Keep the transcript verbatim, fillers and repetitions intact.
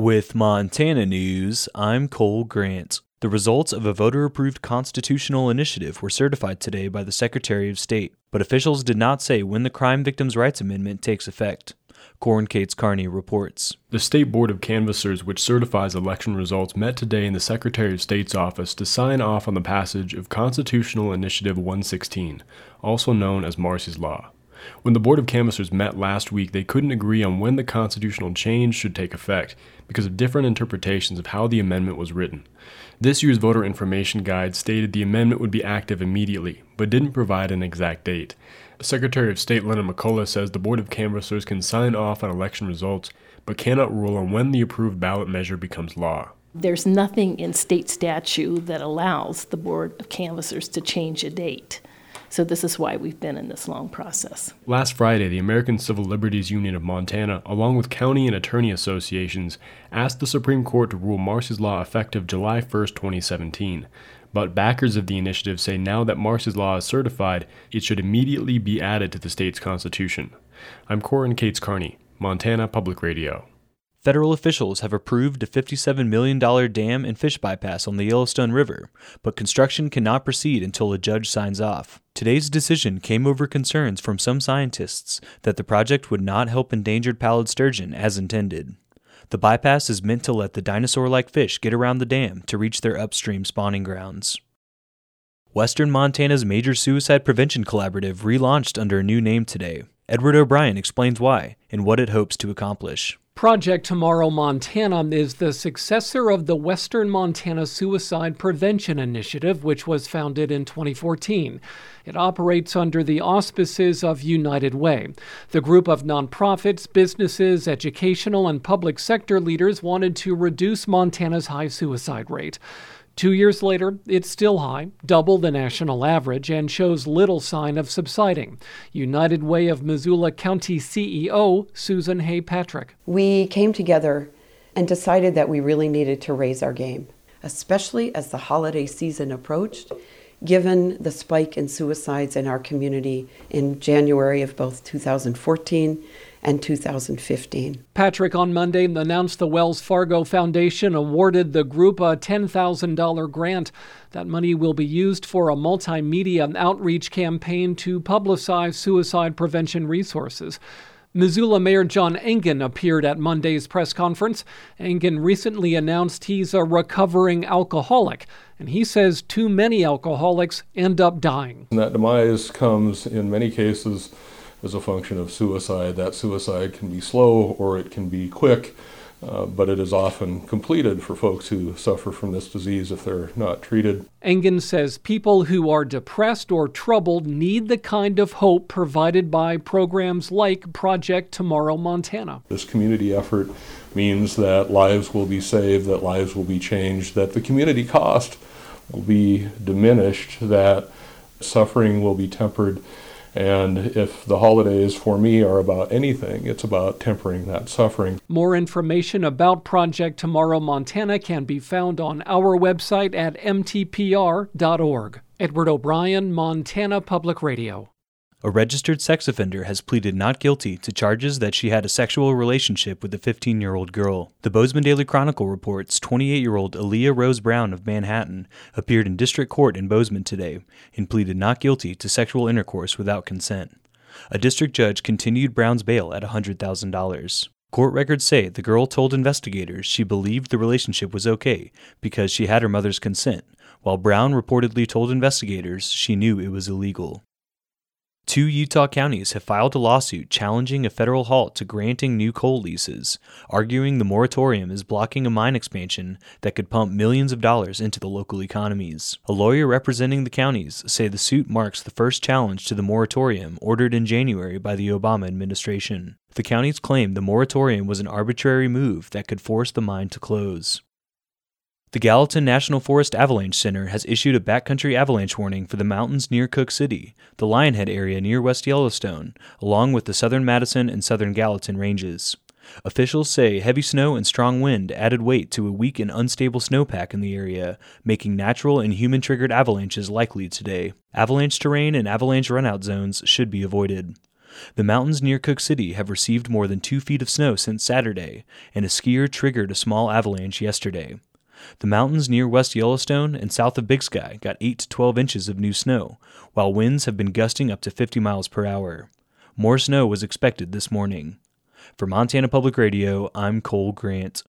With Montana News, I'm Cole Grant. The results of a voter-approved constitutional initiative were certified today by the Secretary of State, but officials did not say when the Crime Victims' Rights Amendment takes effect. Corin Cates Carney reports. The State Board of Canvassers, which certifies election results, met today in the Secretary of State's office to sign off on the passage of Constitutional Initiative one sixteen, also known as Marsy's Law. When the Board of Canvassers met last week, they couldn't agree on when the constitutional change should take effect because of different interpretations of how the amendment was written. This year's voter information guide stated the amendment would be active immediately, but didn't provide an exact date. Secretary of State Leonard McCullough says the Board of Canvassers can sign off on election results, but cannot rule on when the approved ballot measure becomes law. There's nothing in state statute that allows the Board of Canvassers to change a date. So this is why we've been in this long process. Last Friday, the American Civil Liberties Union of Montana, along with county and attorney associations, asked the Supreme Court to rule Marsy's Law effective July first, twenty seventeen. But backers of the initiative say now that Marsy's Law is certified, it should immediately be added to the state's constitution. I'm Corin Cates Carney, Montana Public Radio. Federal officials have approved a fifty-seven million dollars dam and fish bypass on the Yellowstone River, but construction cannot proceed until a judge signs off. Today's decision came over concerns from some scientists that the project would not help endangered pallid sturgeon as intended. The bypass is meant to let the dinosaur-like fish get around the dam to reach their upstream spawning grounds. Western Montana's major suicide prevention collaborative relaunched under a new name today. Edward O'Brien explains why and what it hopes to accomplish. Project Tomorrow Montana is the successor of the Western Montana Suicide Prevention Initiative, which was founded in twenty fourteen. It operates under the auspices of United Way. The group of nonprofits, businesses, educational, and public sector leaders wanted to reduce Montana's high suicide rate. Two years later, it's still high, double the national average, and shows little sign of subsiding. United Way of Missoula County C E O Susan Hay Patrick. We came together and decided that we really needed to raise our game, especially as the holiday season approached, given the spike in suicides in our community in January of both two thousand fourteen and two thousand fifteen. Patrick on Monday announced the Wells Fargo Foundation awarded the group a ten thousand dollars grant. That money will be used for a multimedia outreach campaign to publicize suicide prevention resources. Missoula Mayor John Engen appeared at Monday's press conference. Engen recently announced he's a recovering alcoholic, and he says too many alcoholics end up dying. And that demise comes in many cases as a function of suicide. That suicide can be slow or it can be quick, uh, but it is often completed for folks who suffer from this disease if they're not treated. Engen says people who are depressed or troubled need the kind of hope provided by programs like Project Tomorrow Montana. This community effort means that lives will be saved, that lives will be changed, that the community cost will be diminished, that suffering will be tempered. And if the holidays for me are about anything, it's about tempering that suffering. More information about Project Tomorrow Montana can be found on our website at m t p r dot org. Edward O'Brien, Montana Public Radio. A registered sex offender has pleaded not guilty to charges that she had a sexual relationship with a fifteen-year-old girl. The Bozeman Daily Chronicle reports twenty-eight-year-old Aaliyah Rose Brown of Manhattan appeared in district court in Bozeman today and pleaded not guilty to sexual intercourse without consent. A district judge continued Brown's bail at one hundred thousand dollars. Court records say the girl told investigators she believed the relationship was okay because she had her mother's consent, while Brown reportedly told investigators she knew it was illegal. Two Utah counties have filed a lawsuit challenging a federal halt to granting new coal leases, arguing the moratorium is blocking a mine expansion that could pump millions of dollars into the local economies. A lawyer representing the counties say the suit marks the first challenge to the moratorium ordered in January by the Obama administration. The counties claim the moratorium was an arbitrary move that could force the mine to close. The Gallatin National Forest Avalanche Center has issued a backcountry avalanche warning for the mountains near Cook City, the Lionhead area near West Yellowstone, along with the southern Madison and southern Gallatin ranges. Officials say heavy snow and strong wind added weight to a weak and unstable snowpack in the area, making natural and human-triggered avalanches likely today. Avalanche terrain and avalanche runout zones should be avoided. The mountains near Cook City have received more than two feet of snow since Saturday, and a skier triggered a small avalanche yesterday. The mountains near West Yellowstone and south of Big Sky got eight to twelve inches of new snow, while winds have been gusting up to fifty miles per hour. More snow was expected this morning. For Montana Public Radio, I'm Cole Grant.